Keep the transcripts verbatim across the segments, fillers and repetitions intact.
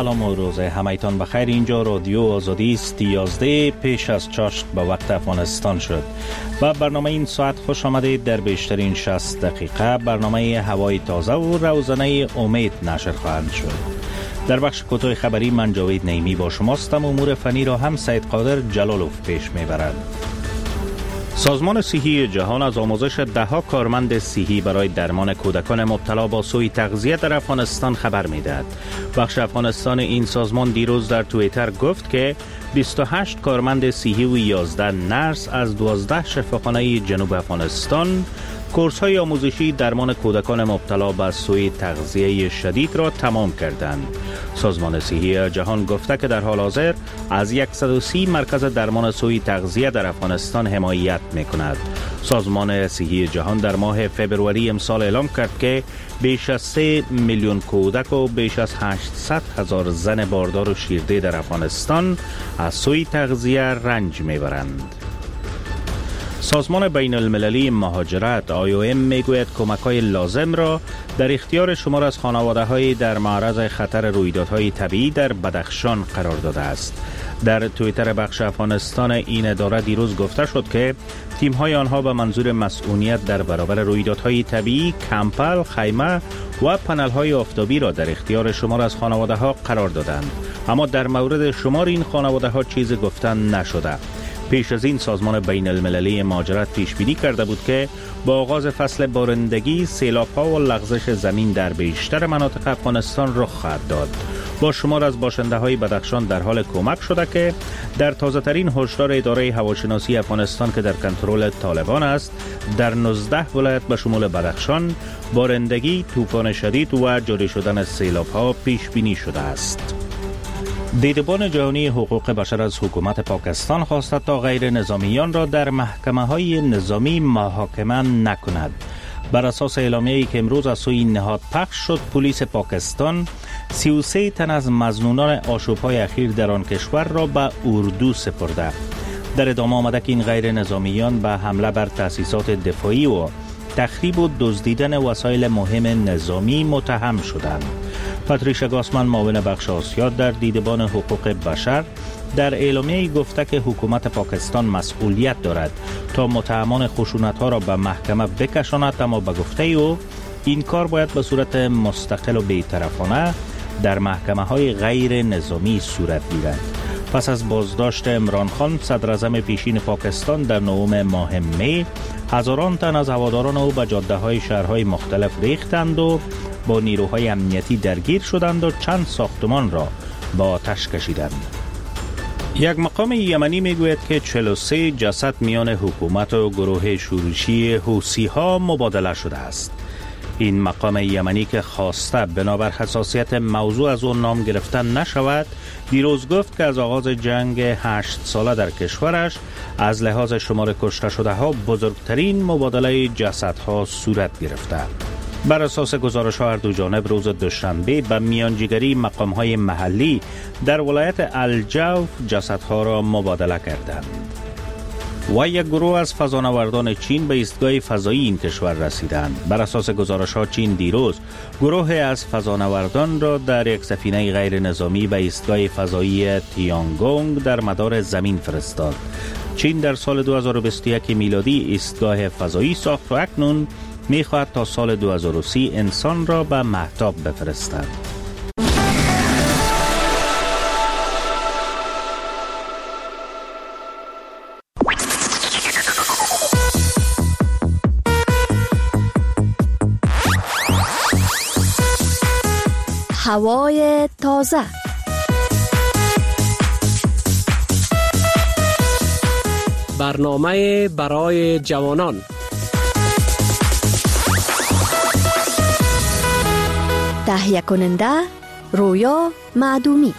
سلام و روز همایتان بخیر. اینجا رادیو آزادی است. یازده پیش از چاشت به وقت افغانستان شد و برنامه این ساعت خوش آمدید. در بیشترین شصت دقیقه برنامه هوای تازه و روزانه امید نشر خواهند شد. در بخش کوتاه خبری من جاوید نعیمی با شماستم. امور فنی را هم سید قادر جلالوف پیش میبرد. سازمان صحی جهان از آموزش ده ها کارمند صحی برای درمان کودکان مبتلا با سوء تغذیه در افغانستان خبر میدهد. بخش افغانستان این سازمان دیروز در توییتر گفت که بیست و هشت کارمند صحی و یازده نرس از دوازده شفاخانه جنوب افغانستان کورس های آموزشی درمان کودکان مبتلا به سوء تغذیه شدید را تمام کردند. سازمان صحی جهان گفته که در حال حاضر از صد و سی مرکز درمان سوء تغذیه در افغانستان حمایت می‌کند. سازمان صحی جهان در ماه فبروری امسال اعلام کرد که بیش از سه میلیون کودک و بیش از هشتصد هزار زن باردار و شیرده در افغانستان از سوء تغذیه رنج می‌برند. سازمان بین المللی مهاجرت آی او ام میگوید کمک‌های لازم را در اختیار شمار از خانواده‌های در معرض خطر رویدادهای طبیعی در بدخشان قرار داده است. در توییتر بخش افغانستان این اداره دیروز گفته شد که تیم‌های آنها به منظور مسئولیت در برابر رویدادهای طبیعی کمپل، خیمه و پنل‌های آفتابی را در اختیار شمار از خانواده‌ها قرار دادند، اما در مورد شمار این خانواده‌ها چیزی گفتن نشده. پیش از این سازمان بین المللی مهاجرت پیش بینی کرده بود که با آغاز فصل بارندگی سیلاب‌ها و لغزش زمین در بیشتر مناطق افغانستان رخ خواهد داد. با شمار از باشنده‌های بدخشان در حال کمک شده که در تازه‌ترین هشدار اداره هواشناسی افغانستان که در کنترل طالبان است، در نوزده ولایت به شمول بدخشان بارندگی، طوفان شدید و جاری شدن سیلاب‌ها پیش بینی شده است. دیدبان جهانی حقوق بشر از حکومت پاکستان خواسته تا غیر نظامیان را در محکمه های نظامی محاکمه نکند. بر اساس اعلامیه‌ای که امروز از سوی نهاد پخش شد، پلیس پاکستان سی و سه تن از مظنونان آشوب‌های اخیر در آن کشور را به اردو سپرده. در ادامه آمده که این غیر نظامیان به حمله بر تأسیسات دفاعی و تخریب و دزدیدن وسایل مهم نظامی متهم شدند. پاتریشا گاسمن معاون بخش آسیا در دیدبان حقوق بشر در اعلامیه‌ای گفته که حکومت پاکستان مسئولیت دارد تا متهمان خشونت‌ها را به محکمه بکشاند، اما به گفته او این کار باید به صورت مستقل و بی‌طرفانه در محکمه‌های غیر نظامی صورت گیرد. پس از بازداشت عمران خان صدراعظم پیشین پاکستان در نهم ماه می، هزاران تن از هواداران او به جاده‌های شهرهای مختلف ریختند و با نیروهای امنیتی درگیر شدند و چند ساختمان را با آتش کشیدند. یک مقام یمنی میگوید که چهل و سه جسد میان حکومت و گروه شورشی حوثی‌ها مبادله شده است. این مقام یمنی که خواسته بنابر حساسیت موضوع از اون نام گرفتن نشود، دیروز گفت که از آغاز جنگ هشت ساله در کشورش از لحاظ شمار کشته شده ها بزرگترین مبادله جسدها صورت گرفته. بر اساس گزارش ها هر دو جانب روز دوشنبه به میانجیگری مقام های محلی در ولایت الجوف جسدها را مبادله کردند. و یک گروه از فضانوردان چین به ایستگاه فضایی این کشور رسیدند. بر اساس گزارش ها چین دیروز گروه از فضانوردان را در یک سفینه غیر نظامی به ایستگاه فضایی تیانگونگ در مدار زمین فرستاد. چین در سال دو هزار و بیست و یک میلادی ایستگاه فضایی ساخت و اکنون می‌خواهد تا سال دو هزار و سی انسان را به مهتاب بفرستد. هوای تازه. برنامه برای جوانان. تهیه کننده رویا معدومی.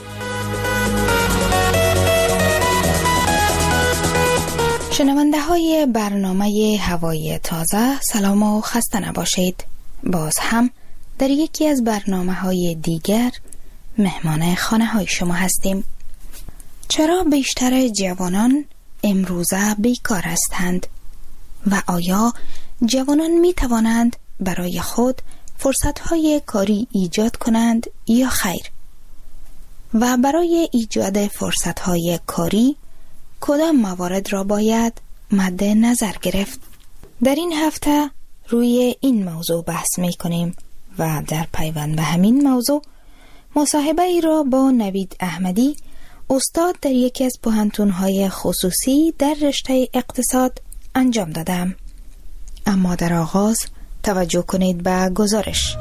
شنونده های برنامه هوای تازه، سلام و خسته نباشید. باز هم در یکی از برنامه های دیگر مهمان خانه های شما هستیم. چرا بیشتر جوانان امروزه بیکار هستند و آیا جوانان می توانند برای خود فرصت های کاری ایجاد کنند یا خیر؟ و برای ایجاد فرصت‌های کاری کدام موارد را باید مد نظر گرفت؟ در این هفته روی این موضوع بحث می کنیم و در پیوند به همین موضوع مصاحبه ای را با نوید احمدی، استاد در یکی از پوهنتون‌های خصوصی در رشته اقتصاد انجام دادم. اما در آغاز توجه کنید به گزارش.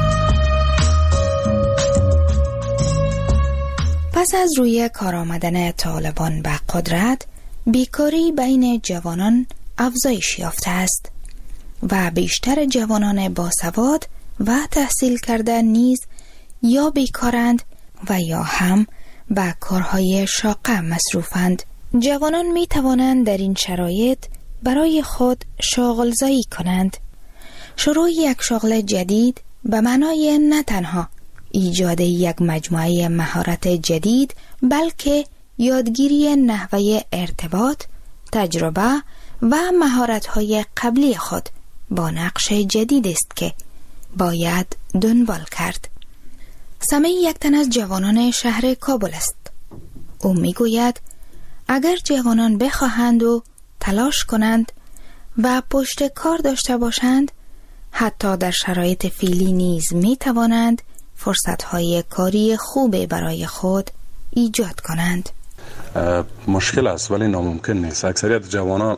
پس از روی کار آمدن طالبان به قدرت، بیکاری بین جوانان افزایش یافته است و بیشتر جوانان باسواد و تحصیل کرده نیز یا بیکارند و یا هم به کارهای شاقه مصروفند. جوانان می توانند در این شرایط برای خود شاغلزایی کنند. شروع یک شغل جدید به معنای نه تنها ایجاد یک مجموعه مهارت جدید، بلکه یادگیری نحوه ارتباط، تجربه و مهارت‌های قبلی خود با نقش جدید است که باید دنبال کرد. سمی یک تن از جوانان شهر کابل است. او میگوید اگر جوانان بخواهند و تلاش کنند و پشت کار داشته باشند، حتی در شرایط فعلی نیز می توانند فرصت‌های کاری خوب برای خود ایجاد کنند. مشکل است ولی ناممکن نیست. اکثریت جوانان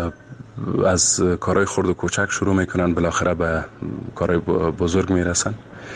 از کارهای خرد و کوچک شروع میکنن، بالاخره به کارهای بزرگ میرسن.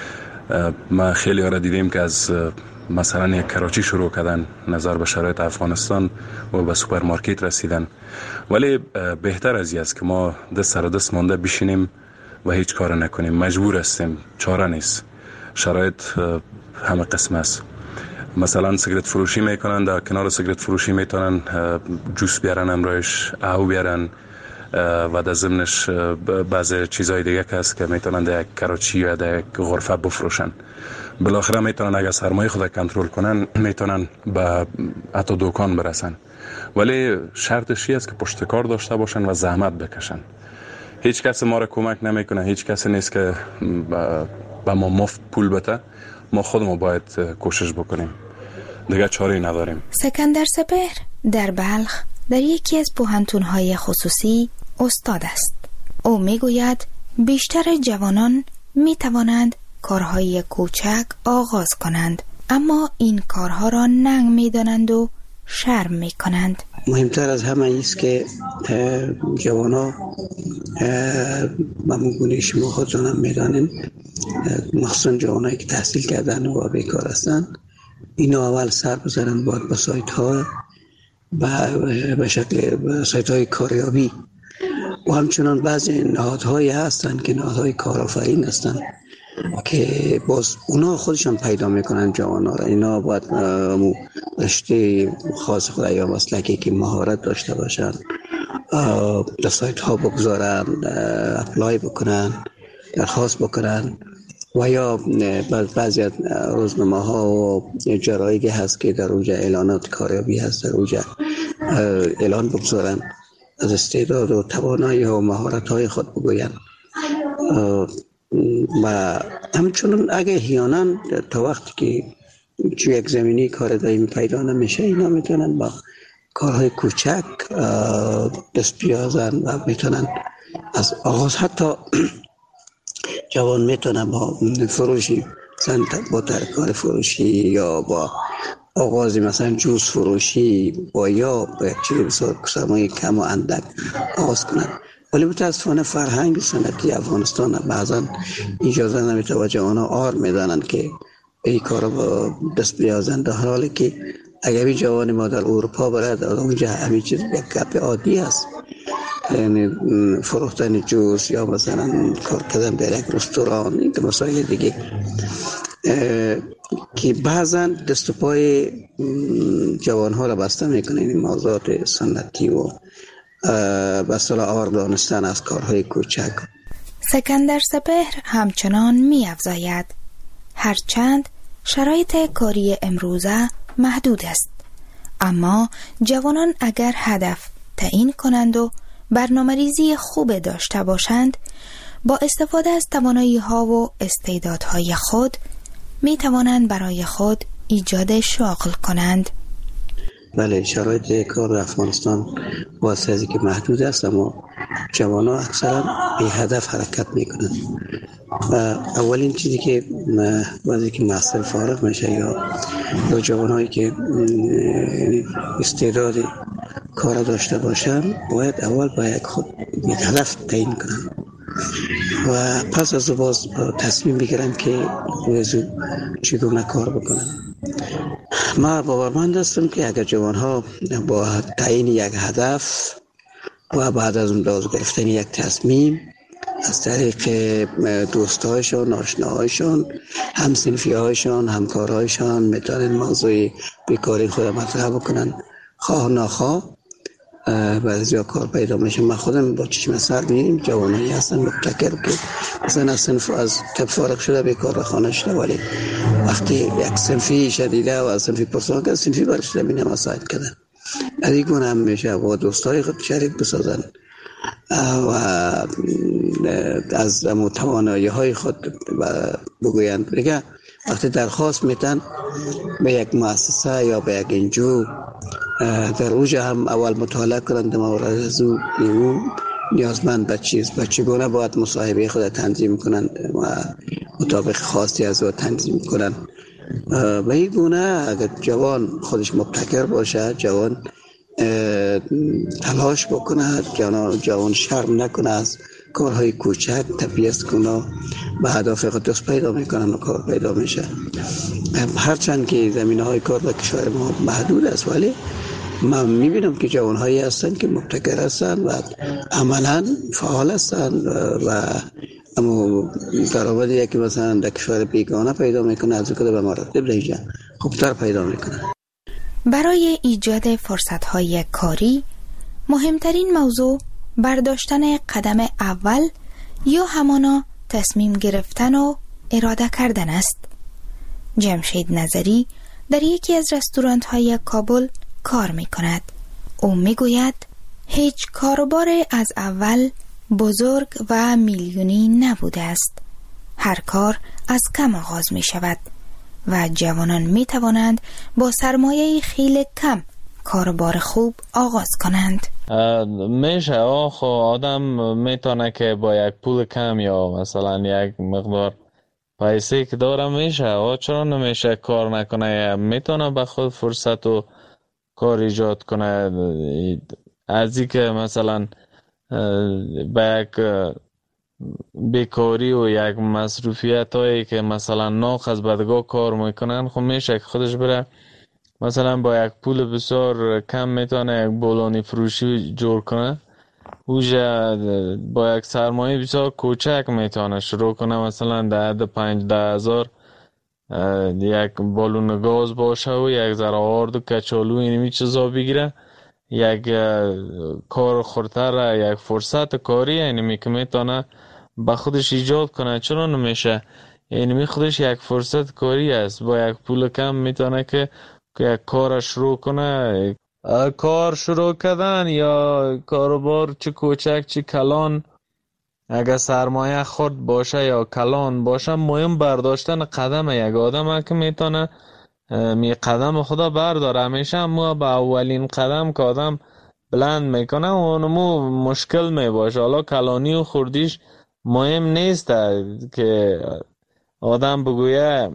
ما خیلی ها را دیدیم که از مثلا یک کراچی شروع کردن، نظر به شرایط افغانستان و به سوپرمارکت رسیدن. ولی بهتر از این است که ما دست سر دست مانده بشینیم و هیچ کار نکنیم. مجبور هستیم، چاره نیست. شرایط همه قسم است. مثلا سیگرت فروشی میکنن، در کنار سیگرت فروشی میتونن جوس بیارن، امرایش او بیارن و در ضمنش بعضی چیزهای دیگه که هست که میتونن در یک کراچی یا در یک غرفه بفروشن. بالاخره میتونن اگر سرمایه خود کنترل کنن میتونن به حتی دکان برسن. ولی شرطش است که پشت کار داشته باشن و زحمت بکشن. هیچ کس ما را کمک نمیکنه، هیچ کس نیست که به ما مفت پول بده. ما خودمون باید کوشش بکنیم، دیگه چاره‌ای نداریم. سکندر سپهر در بلخ در یکی از پوهنتون‌های خصوصی استاد است. او میگوید بیشتر جوانان میتوانند کارهای کوچک آغاز کنند، اما این کارها را ننگ میدانند و شرم میکنند. مهمتر از همه است که جوانا بمونگونه شما خودتون هم میدانین، مخصوصا جوانایی که تحصیل کردن و بیکار هستن، اینا اول سر بزنن باید با سایت ها به شکل سایت های کاریابی و همچنان بعضی نهادهایی هستن که نهادهای کارآفرین هستن که باز اونا خودشان پیدا میکنن جوانا را. اینا باید رشته خاص خود یا مسلکی که مهارت داشته باشن در سایت ها بگذارن، اپلای بکنن، درخواست بکنن و یا بعضی از روزنامه ها و جرایدی هست که در اوجه اعلانات کاریابی هست، در اوجه اعلان بگذارن، از استعداد و توانایی و مهارت های خود بگوین. و همچنان اگه احیانا تا وقتی که چون یک زمینی کار دائمی پیدا نمیشه، اینا میتونن با کارهای کوچک دست بیازن و میتونن از آغاز، حتی جوان میتونن با فروشی مثلا با ترکار فروشی یا با آغاز مثلا جوس فروشی با یا با یک چیز بسیار سرمایه کم و اندک آغاز کنن. ولی متاسفانه فرهنگ سنتی افغانستان بعضا اجازه نمیده و جوانا آر میدانند که این کار با دست بیازند، در حالی که اگر این جوان ما در اروپا برد اونجا همین چیز یک گپ عادی است، یعنی فروختن جوس یا مثلا کار کردن در یک رستوران، این مسائل دیگه که بعضا دست و پای جوان ها را بسته میکنه. این موضوعات سنتی و به اصطلاح آور دانستن از کارهای کوچک. سکندر سپهر همچنان می افزاید هرچند شرایط کاری امروزه محدود است، اما جوانان اگر هدف تعیین کنند و برنامه‌ریزی خوب داشته باشند، با استفاده از توانایی ها و استعدادهای خود می توانند برای خود ایجاد شغل کنند. بله، شرایط کار در افغانستان واسه ازی که محدود است، اما جوان ها اکثرا به هدف حرکت میکنند. و اولین چیزی که وقتی که محصل فارغ میشه یا یا جوان هایی که استعداد کار داشته باشن، باید اول باید خود یک هدف تعیین کنند و پس از باز تصمیم بگیرن که وزو چگونه کار بکنن. ما باورمند هستم که اگر جوان ها با تعیین یک هدف و بعد از اون باز گرفتن یک تصمیم از طریق دوستایشان، آشناهایشان، همسنفیهایشان، همکارهایشان میتونن موضوع بیکاری خود مطرح بکنن، خواه ناخواه بعضی کار پیدا میشه. من خودم با چشم سر میبینیم جوانایی هستن مبتکر که مثلا از صنف از تب فارغ شده بیکار به خانه شده، ولی وقتی یک صنفی شدیده و از صنفی پرسان کرد صنفی برشده بینه مساعد کردن از این گونه هم میشه با دوستای خود شریک بسازن و از توانایی های خود بگویند. بگه وقتی درخواست میتن به یک مؤسسه یا به یک انجو در اوجه هم اول مطالعه کنند مورد از او نیازمند به چیز و چگونه باید مصاحبه خود تنظیم کنند و مطابق خواستی از او تنظیم کنند. و این گونه اگر جوان خودش مبتکر باشه، جوان تلاش بکنه، جوان شرم نکنه از کارهای کوچک تبعیض کنه، به هدف خود دست پیدا میکنن و کار پیدا میشه. هرچند که زمینه های کار در کشور ما محدود است، ولی من میبینم که جوان هایی هستن که مبتکر هستن و عملا فعال هستن و اما درآمدی یکی مثلا در کشور بیگانه پیدا میکنه از کده به مراتب دیگه خوبتر پیدا میکنه. برای ایجاد فرصت های کاری مهمترین موضوع برداشتن قدم اول یا همانا تصمیم گرفتن و اراده کردن است. جمشید نظری در یکی از رستوران های کابل کار می کند. او می گوید هیچ کاروبار از اول بزرگ و میلیونی نبوده است. هر کار از کم آغاز می شود و جوانان می توانند با سرمایه خیلی کم کاروبار خوب آغاز کنند. میشه آخو آدم میتونه که با یک پول کم یا مثلا یک مقدار پیسه که داره میشه آه چرا نمیشه کار نکنه، میتونه به خود فرصت و کار ایجاد کنه. از این که مثلا به یک بیکاری و یک مصروفیت هایی که مثلا ناخ از بدگاه کار میکنن، خب میشه که خودش بره مثلا با یک پول بسیار کم میتونه یک بولانی فروشی جور کنه. اوجه با یک سرمایه بسیار کوچک میتونه شروع کنه، مثلا ده ده پنج ده هزار یک بالون گاز باشه و یک ذره آرد و کچالو اینمی چیزا بگیره، یک کار خورتر، یک فرصت کاری اینمی که میتونه با خودش ایجاد کنه. چرا نمیشه؟ اینمی خودش یک فرصت کاری است، با یک پول کم میتونه که یک کار شروع کنه. کار شروع کردن یا کاروبار چه کوچک چه کلان، اگر سرمایه خرد باشه یا کلان باشه، مهم برداشتن قدم یک آدم که میتونه می قدم خدا برداره. همیشه ما با اولین قدم که آدم بلند میکنه اونمو مشکل میباشه. حالا کلانی و خردیش مهم نیست که آدم بگویه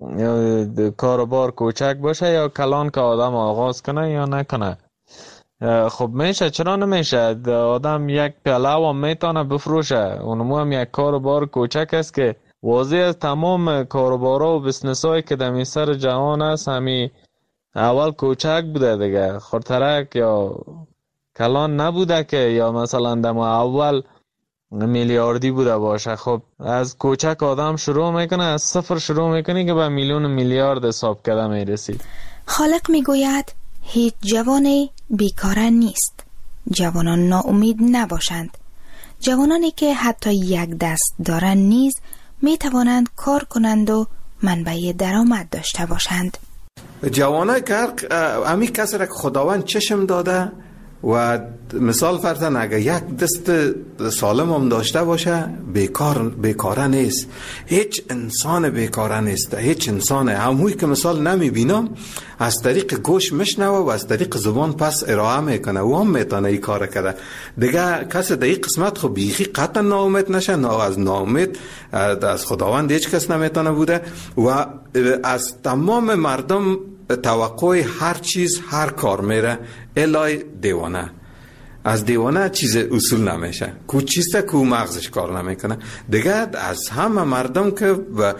کاروبار کوچک باشه یا کلان که آدم آغاز کنه یا نکنه. خب میشه، چرا نمیشه؟ آدم یک پیاله و میتونه بفروشه، اونمو هم یک کاروبار کوچک است که واضح از تمام کاروبارا و بسنس هایی که دمی سر جهان است همی اول کوچک بوده دیگه، خورترک یا کلان نبوده که یا مثلا دم اول میلیاردی بوده باشه. خب از کوچک آدم شروع میکنه، از صفر شروع میکنه که به میلیون میلیارد حساب کرده میرسید. خالق میگوید هیچ جوانی بیکاره نیست. جوانان ناامید نباشند. جوانانی که حتی یک دست دارند نیز میتوانند کار کنند و منبع درآمد داشته باشند. جوانای که همی کسی را که خداوند چشم داده و مثال فرضاً اگر یک دست سالم هم داشته باشه بیکار بیکاره نیست. هیچ انسان بیکاره نیست. هیچ انسان هموی که مثال نمیبینم از طریق گوش میشنوه و از طریق زبان پس ارائه میکنه و هم میتونه این کار کرده. دیگه کسی در این قسمت خب بیخی قطعا ناامید نشه. نه از ناامید از خداوند هیچ کس نمیتونه بوده و از تمام مردم توقع هر چیز هر کار میره الای دیوانه. از دیوانه چیز اصول نمیشه. کو چیسته کو مغزش کار نمیکنه. دیگه از همه مردم که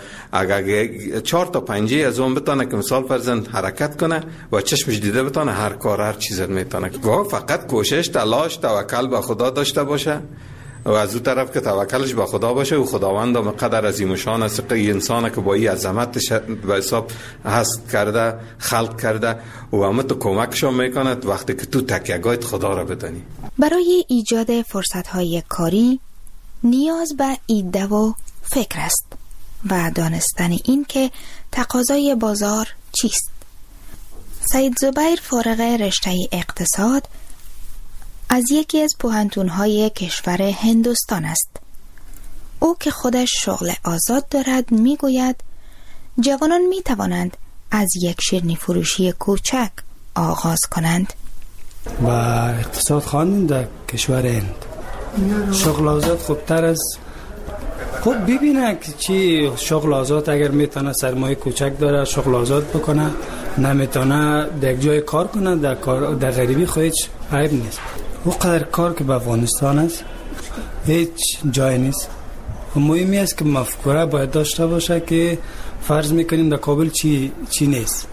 اگر چهار تا پنجه از اون بتونه که مثال فرزند حرکت کنه و چشمش دیده بتونه هر کار هر چیز میتونه. و فقط کوشش تلاش توکل به خدا داشته باشه و از اون طرف که توکلش به خدا باشه و خداوند هم قدر عظیم شان است که انسان که با این عظمتش به حساب هست کرده خلق کرده و همه تو کمکش میکنه وقتی که تو تکیه‌گاهت خدا را بدانی. برای ایجاد فرصت‌های کاری نیاز به ایده و فکر است و دانستن این که تقاضای بازار چیست. سید زبیر فارغ رشته اقتصاد از یکی از پوهنتون‌های کشور هندوستان است. او که خودش شغل آزاد دارد میگوید جوانان می توانند از یک شیرینی فروشی کوچک آغاز کنند. و اقتصاد خواندن در کشور هند شغل آزاد خوبتر از خب ببینه که چی شغل آزاد اگر میتونه سرمایه کوچک داره شغل آزاد بکنه نمیتونه در جای کار کنه در کار در غریبی خودش عیب نیست. او قدر کار که به افغانستان است هیچ جای نیست. مهمی است که مفکوره باید داشته باشه که فرض میکنیم در کابل چی چی نیست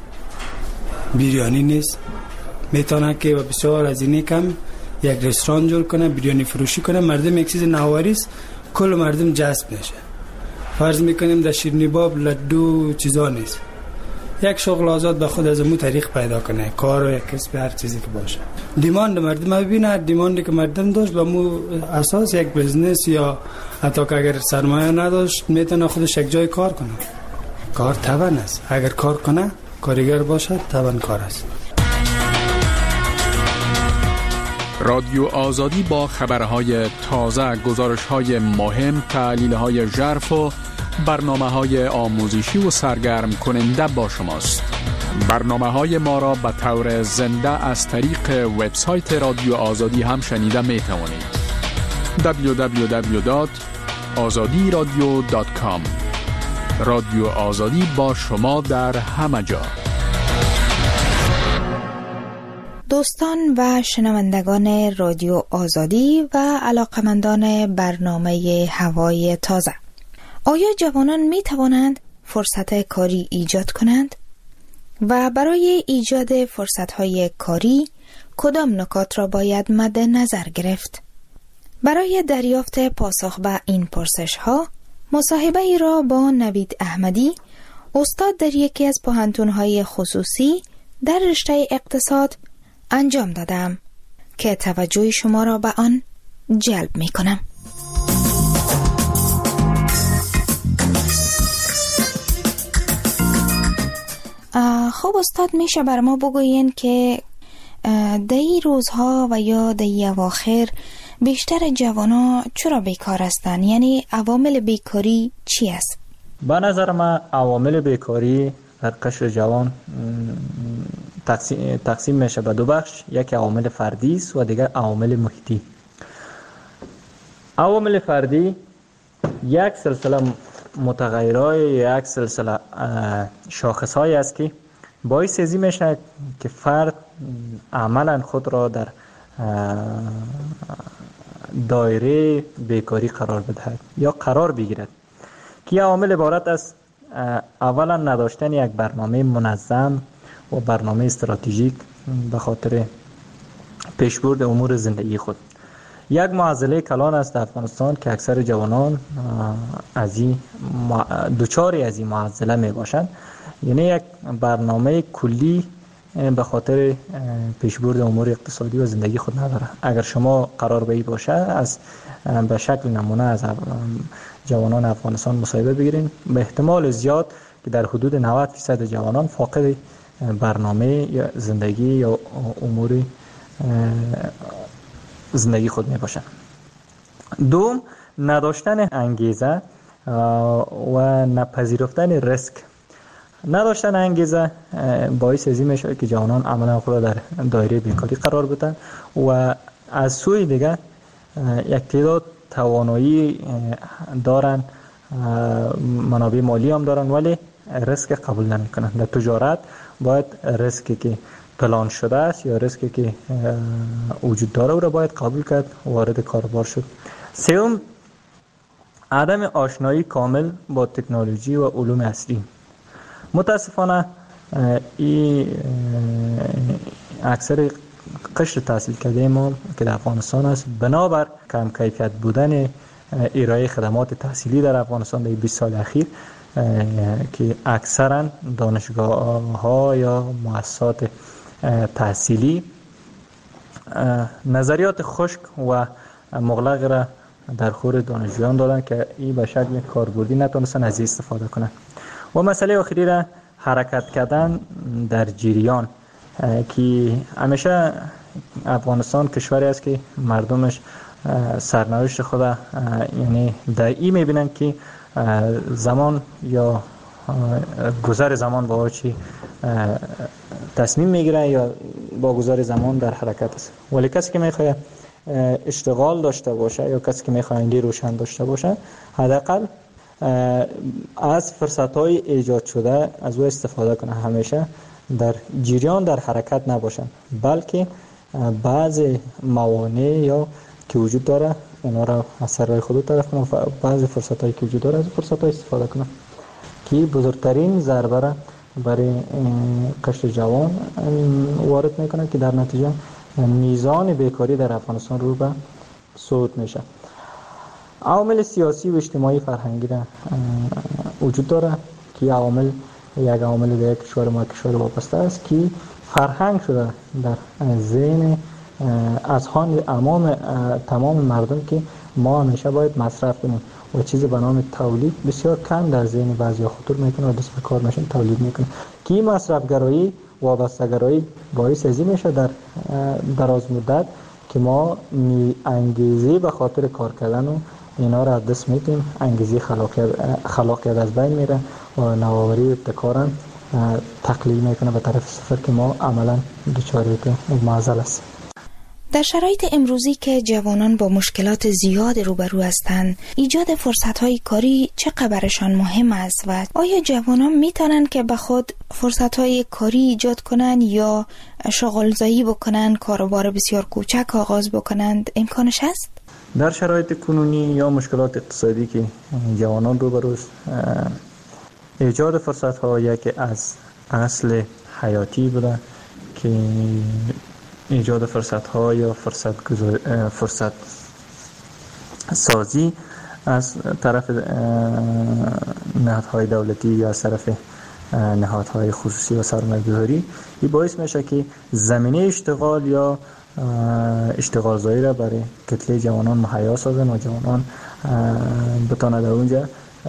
بریانی نیست میتونه که بسیار از اینی کم یک رستوران جور کنه بریانی فروشی کنه مردم یک چیز نواری است کل مردم جذب نشه. فرض میکنیم در شیرینی باب لدو چیزا نیست. یک شغل آزاد به خود از مو طریق پیدا کنه کار و یک کسب هر چیزی که باشه. دیماند مردم ببینه دیماندی که مردم داشت به مو اساس یک بزنس یا حتی که اگر سرمایه نداشت میتونه خودش یک جای کار کنه. کار توان است. اگر کار کنه کارگر باشه توان کار است. رادیو آزادی با خبرهای تازه، گزارش‌های مهم، تحلیل‌های ژرف و برنامه‌های آموزشی و سرگرم کننده با شماست. برنامه‌های ما را به طور زنده از طریق وبسایت رادیو آزادی هم شنیده می‌توانید. دبلیو دبلیو دبلیو دات آزادی رادیو دات کام. رادیو آزادی با شما در همه جا. دوستان و شنوندگان رادیو آزادی و علاقمندان برنامه هوای تازه، آیا جوانان می توانند فرصت کاری ایجاد کنند؟ و برای ایجاد فرصت‌های کاری کدام نکات را باید مد نظر گرفت؟ برای دریافت پاسخ به این پرسش‌ها مصاحبه ای را با نوید احمدی، استاد در یکی از پوهنتون‌های خصوصی در رشته اقتصاد انجام دادم که توجه شما را به آن جلب می کنم. خب استاد، میشه بر ما بگوین که در این روزها و یا در این اواخر بیشتر جوانا چرا بیکار هستند؟ یعنی عوامل بیکاری چی است؟ به نظر من عوامل بیکاری در قشر جوان تقسیم, تقسیم میشه به دو بخش. یک عوامل فردی است و دیگر عوامل محیطی. عوامل فردی یک سلسله متغیرهای یک سلسله شاخصهایی است که باعث ازی میشه که فرد عملا خود را در دایره بیکاری قرار بدهد یا قرار بگیرد که عوامل عبارت است اولا نداشتن یک برنامه منظم و برنامه استراتژیک به خاطر پیشبرد امور زندگی خود. یک معضله کلان است در افغانستان که اکثر جوانان از این دوچاری از این معضله می باشند، یعنی یک برنامه کلی به خاطر پیشبرد امور اقتصادی و زندگی خود نداره. اگر شما قرار به این باشه از به شکل نمونه از جوانان افغانستان مصاحبه بگیرین، به احتمال زیاد که در حدود نود درصد جوانان فاقد برنامه یا زندگی یا امور زندگی خود می باشند. دوم، نداشتن انگیزه و نپذیرفتن ریسک. نداشتن انگیزه باعث ازی میشه که جوانان عملا خود در دایره بیکاری قرار بدن و از سوی دیگه یک تعداد توانایی دارن، منابع مالی هم دارن ولی ریسک قبول نمیکنن. در تجارت باید ریسکی که پلان شده است یا ریسکی که وجود داره او را باید قبول کرد، وارد کاروبار شد. سوم، عدم آشنایی کامل با تکنولوژی و علوم عصری. متاسفانه این اکثر قشر تحصیل کرده ما که در افغانستان است بنابر کم کیفیت بودن ارائه خدمات تحصیلی در افغانستان در بیست سال اخیر که اکثرا دانشگاه ها یا مؤسسات تحصیلی نظریات خشک و مغلق را در خور دانشجویان دادن که این به شکل کاربردی نتونستن از این استفاده کنن. و مسئله آخری را حرکت کردن در جریان که همیشه افغانستان کشوری است که مردمش سرنوشت خود یعنی در این میبینن که زمان یا گذر زمان با چی تصمیم میگیره یا با گذر زمان در حرکت است. ولی کسی که میخواد اشتغال داشته باشه یا کسی که میخواد ایندی روشن داشته باشه حداقل از فرصت‌های ایجاد شده از او استفاده کنه، همیشه در جریان در حرکت نباشن بلکه بعض موانع یا که وجود داره اونا را از سرای خود طرف کنه، بعض فرصت‌هایی که وجود داره از فرصت‌ها استفاده کنه که بزرگترین ضربه را برای قشر جوان وارد میکنه که در نتیجه میزان بیکاری در افغانستان رو به صعود میشه. عوامل سیاسی و اجتماعی فرهنگی را وجود داره که عوامل یک عامل دیگه کشور ما کشور وابسته است که فرهنگ شده در ذهن اذهان امام تمام مردم که ما همیشه باید مصرف کنیم و چیزی به نام تولید بسیار کم در ذهن بعضیا خطور میکنه و دست به کار میشن تولید میکنه که مصرفگرایی وابستگرایی باعث ازی میشه در دراز مدت که ما انگیزه به خاطر کار کردن و اینا را دست میدیم، انگیزه خلاقیت خلاقیت از بین میره و نوآوری و ابتکار تقلیل میکنه به طرف صفر که ما عملا دچاریت معضل است. در شرایط امروزی که جوانان با مشکلات زیاد روبرو هستند، ایجاد فرصت‌های کاری چقدر برشان مهم است و آیا جوانان میتونن که به خود فرصت‌های کاری ایجاد کنند یا شغل‌زایی بکنند، کاروبار بسیار کوچک آغاز بکنند؟ امکانش هست؟ در شرایط کنونی یا مشکلات اقتصادی که جوانان روبرو است، ایجاد فرصت‌ها یکی از اصل حیاتی بوده که ایجاد فرصت‌ها یا فرصت فرصت سازی از طرف نهادهای دولتی یا از طرف نهادهای خصوصی و سرمایه‌گذاری این باعث میشه که زمینه اشتغال یا اشتغال زایی را برای کتله جوانان مهیا سازن و جوانان بتوانند در اونجا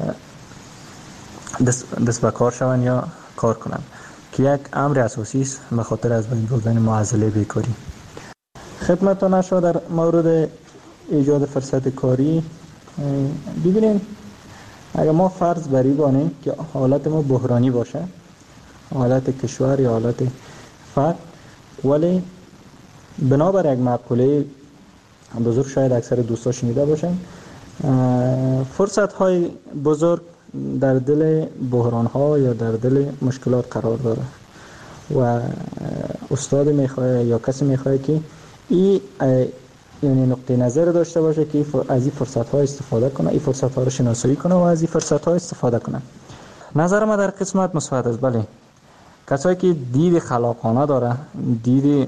دست, دست به کار شوند یا کار کنند که یک امر اساسی است به خاطر از بین بردن معضله بیکاری. خدمتتان شما در مورد ایجاد فرصت کاری ببینید، اگر ما فرض بری بانیم که حالت ما بحرانی باشه، حالت کشور یا حالت فرد، ولی بنابر یک مقوله بزرگ شاید اکثر دوستا شنیده باشن، فرصت های بزرگ در دل بحران ها یا در دل مشکلات قرار داره و استاد میخواه یا کسی میخواه که این یعنی نقطه نظر داشته باشه که از این فرصت ها استفاده کنه، این فرصت ها رو شناسایی کنه و از این فرصت ها استفاده کنه. نظر ما در قسمت مثبت است. بله، کسایی که دید خلاقانه داره، دید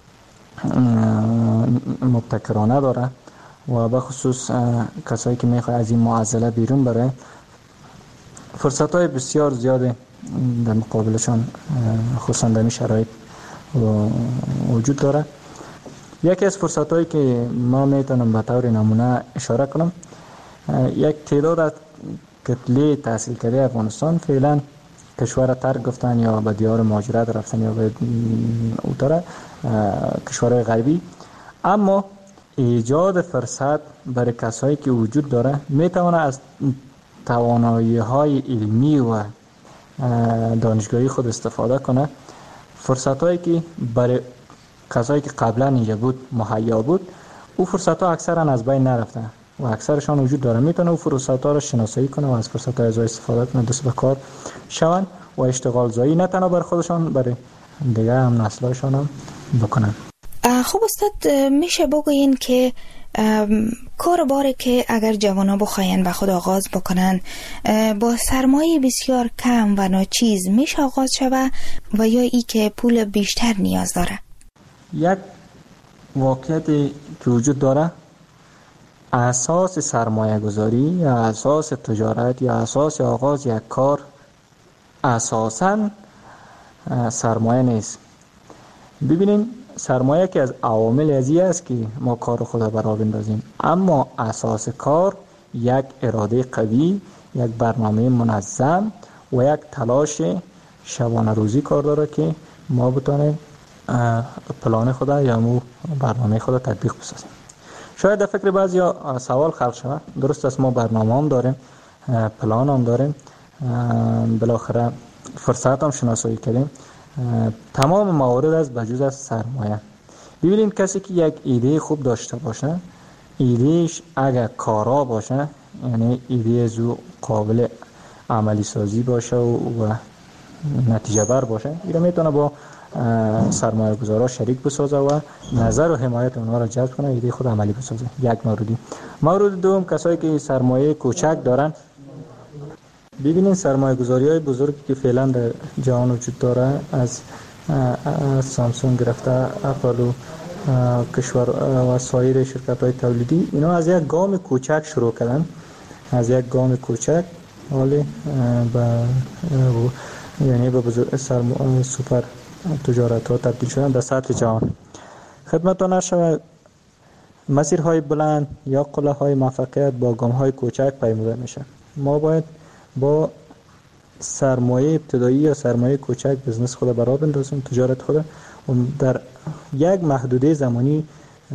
مبتکرانه داره و به خصوص کسایی که میخواه از این معضله بیرون بره، فرصت های بسیار زیاده در مقابلشان خصوصا در این شرایط وجود داره. یکی از فرصت هایی که ما میتونم به طور نمونه اشاره کنم، یک تعداد از کتله تحصیل کرده افغانستان فعلا کشور ترک گفتن یا به دیار مهاجرت رفتن یا به اوتره کشورهای غربی. اما ایجاد فرصت برای کسایی که وجود داره میتونه از توانایی های علمی و دانشگاهی خود استفاده کنه. فرصت هایی که برای کسایی که قبلا اینجا بود مهیا بود، او فرصت ها اکثرا از بین نرفتن و اکثرشان وجود داره. میتونه او فرصت ها رو شناسایی کنه و از فرصت های ازای استفاده کنه، دست به کار شون و اشتغال زایی نه تنها برای خودشان، برای دیگه هم نسلاشان هم بکنن. خب استاد، میشه بگوین که کار باره که اگر جوانا بخواین به خود آغاز بکنن با سرمایه بسیار کم و ناچیز میشه آغاز شوه و یا ای که پول بیشتر نیاز داره؟ یک واقعیتی که وجود داره، اساس سرمایه گذاری یا اساس تجارت یا اساس آغاز یک کار اساساً سرمایه نیست. ببینین سرمایه که از عوامل ازی است که ما کار خود را راه بندازیم، اما اساس کار یک اراده قوی، یک برنامه منظم و یک تلاش شبانه روزی کار داره که ما بتونیم پلان خود یا مو برنامه خود تطبیق بسازیم. شاید در فکر بعضیا سوال خلق شود، درست است ما برنامه هم داریم، پلان هم داریم، بالاخره فرصت هم شناسایی کردیم، تمام موارد از بجز از سرمایه. ببینید کسی که یک ایده خوب داشته باشه، ایدهش اگر کارا باشه، یعنی ایده زو قابل عملی سازی باشه و, و نتیجه بر باشه، ایده میتونه با سرمایه گذارا شریک بسازه و نظر و حمایت اونها را جلب کنه، ایده خود عملی بسازه. یک موردی. مورد دوم، کسایی که سرمایه کوچک دارن، ببینین سرمایه گذاری های بزرگی که فعلا در جهان وجود داره، از, از سامسونگ گرفته اپل و کشور و سایر شرکت های تولیدی، اینا از یک گام کوچک شروع کردن، از یک گام کوچک حالی به یعنی به بزرگ سوپر تجارت ها تبدیل شدن در سطح جهان. خدمتتون عرض شود مسیرهای بلند یا قله های موفقیت با گام های کوچک پیموده میشه. ما باید با سرمایه ابتدایی یا سرمایه کوچک بزنس خود برای بندازیم، تجارت خود، و در یک محدوده زمانی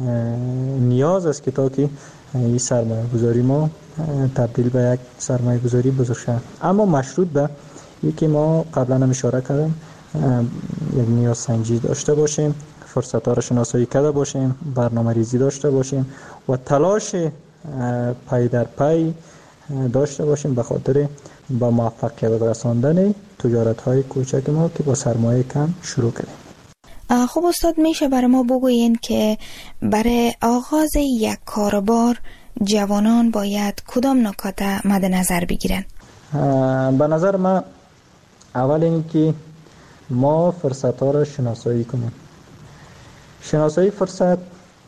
نیاز است که تا که این سرمایه گذاری ما تبدیل به یک سرمایه گذاری بزرگ شد. اما مشروط به یکی ما قبلا هم اشاره کردم، یک نیاز سنجی داشته باشیم، فرصت ها را شناسایی کرده باشیم، برنامه ریزی داشته باشیم و تلاش پای در پای داشته باشیم به خاطر با موفقیت رساندن تجارت های کوچک ما که با سرمایه کم شروع کردیم. خب استاد، میشه برای ما بگوین که برای آغاز یک کاروبار جوانان باید کدام نکات مد نظر بگیرن؟ به نظر من اول این که ما فرصت ها را شناسایی کنیم. شناسایی فرصت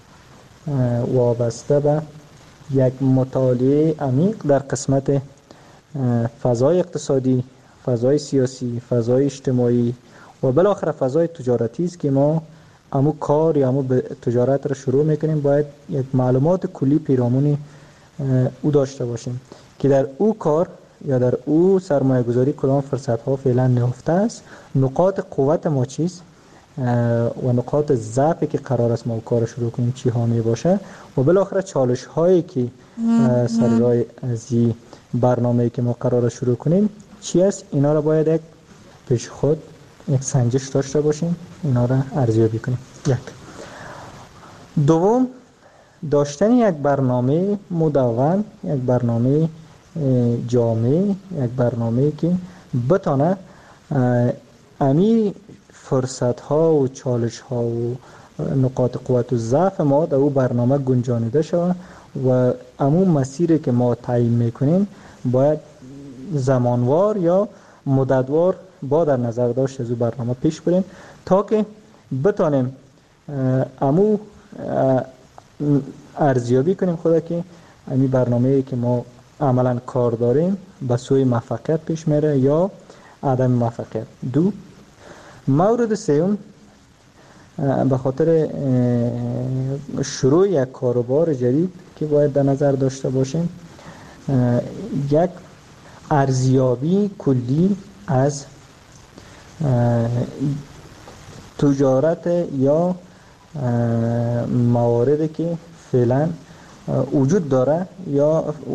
وابسته به یک مطالعه عمیق در قسمت فضای اقتصادی، فضای سیاسی، فضای اجتماعی و بالاخره فضای تجارتی است که ما امو کار یا امو تجارت را شروع میکنیم. باید یک معلومات کلی پیرامون او داشته باشیم که در او کار یا در او سرمایه گذاری کدام فرصت ها فعلا نهفته است، نقاط قوت ما چیست و نقاط ضعفی که قرار است ما کار شروع کنیم چی ها می باشه و بالاخره چالش هایی که سر راه از این برنامه‌ای که ما قرار شروع کنیم چی است. اینا را باید یک پیش خود یک سنجش داشته باشیم، اینا را ارزیابی کنیم. یک دوم، داشتن یک برنامه مدون، یک برنامه جامع، یک برنامه که بتونه امی فرصت ها و چالش ها و نقاط قوت و ضعف ما در او برنامه گنجانیده شود و امون مسیری که ما تعیین میکنیم باید زمانوار یا مدتوار با در نظر داشت از او برنامه پیش بریم تا که بتانیم امو ارزیابی کنیم خدا که امی برنامه‌ای که ما عملا کار داریم به سوی موفقیت پیش میره یا عدم موفقیت. دو، مورد سوم، به خاطر شروع یک کاروبار جدید که باید در نظر داشته باشیم یک ارزیابی کلی از تجارت یا مواردی که فعلا وجود داره یا